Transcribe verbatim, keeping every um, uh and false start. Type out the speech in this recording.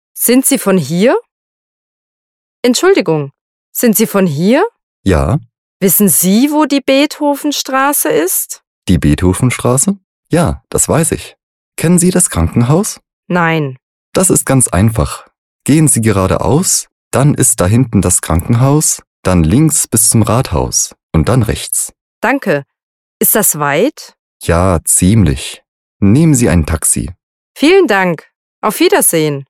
Sind Sie von hier? Entschuldigung, sind Sie von hier? Ja, Wissen Sie, wo die Beethovenstraße ist? die Beethovenstraße? Ja, das weiß ich. Kennen Sie das Krankenhaus? Nein. Das ist ganz einfach. Gehen Sie geradeaus, dann ist da hinten das Krankenhaus, dann links bis zum Rathaus und dann rechts. Danke. Ist das weit? Ja, ziemlich. Nehmen Sie ein Taxi. Vielen Dank. Auf Wiedersehen.